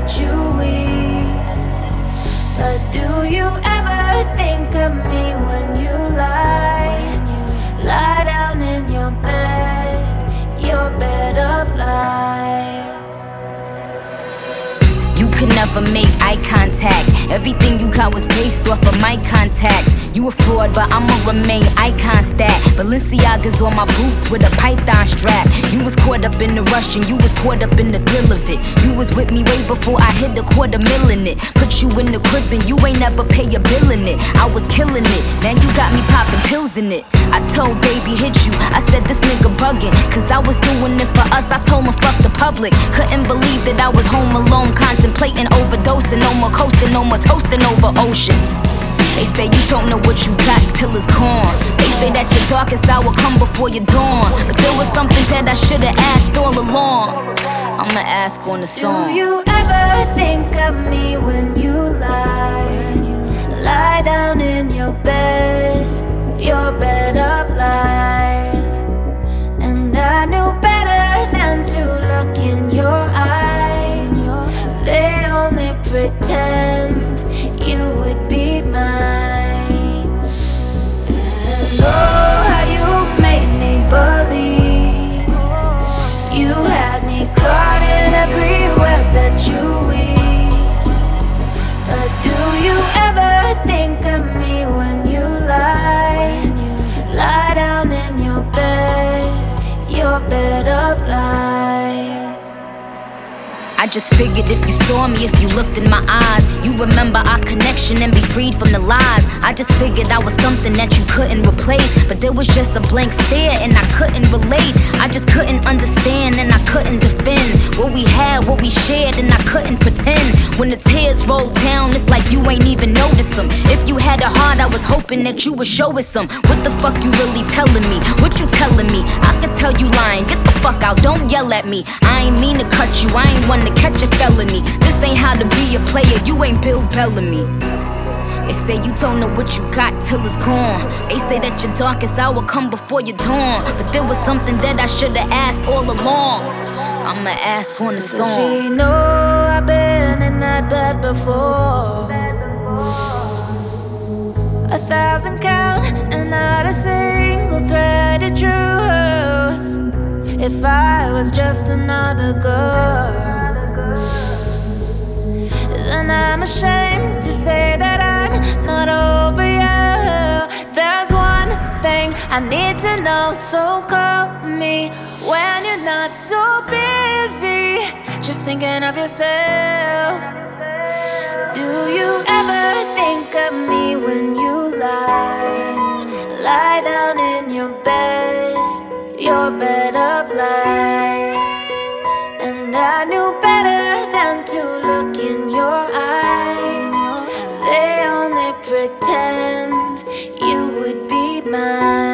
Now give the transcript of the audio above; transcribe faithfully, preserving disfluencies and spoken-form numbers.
that you weep. But do you ever think of me when you lie? Lie down in your bed, your bed of lies. You could never make eye contact. Everything you got was based off of my contacts. You a fraud, but I'ma remain icon stat. Balenciaga's on my boots with a python strap. You was caught up in the rush and you was caught up in the thrill of it. You was with me way before I hit the quarter mil in it. Put you in the crib and you ain't never pay a bill in it. I was killing it, now you got me popping pills in it. I told baby hit you, I said this nigga bugging, cause I was doing it for us. I told him fuck the public. Couldn't believe that I was home alone, contemplating overdosing. No more coasting, no more toasting over oceans. They say you don't know what you got till it's gone. They say that your darkest hour come before your dawn. But there was something that I should've asked all along. I'ma ask on the song. Do you ever think of me when you lie? Lie down in your bed, your bed of lies. And I knew better than to look in your eyes. They only pretend you would be mine. And oh, how you made me believe. You had me caught in every web that you weave. But do you ever think of me when you lie? Lie down in your bed, your bed of lies. I just figured if you saw me, if you looked in my eyes, you remember our connection and be freed from the lies. I just figured I was something that you couldn't replace, but there was just a blank stare and I couldn't relate. I just couldn't understand and I couldn't defend what we had, what we shared, and I couldn't pretend. When the tears rolled down, it's like you ain't even noticed them. If you had a heart, I was hoping that you would show us some. What the fuck you really telling me? What you telling me? I could tell you lying. Get the fuck out, don't yell at me. I ain't mean to cut you, I ain't one to catch a felony. This ain't how to be a player, you ain't Bill Bellamy. They say you don't know what you got till it's gone. They say that your darkest hour come before your dawn. But there was something that I should've asked all along. I'ma ask on the So song. does she know I've been in that bed before? A thousand count and not a single thread of truth. If I was just another girl, then I'm ashamed to say that I'm not over you. There's one thing I need to know, so call me when you're not so busy, just thinking of yourself. Do you ever think of me when you lie? Lie down in your bed, your bed of lies. And I knew better than to look in your eyes. They only pretend you would be mine.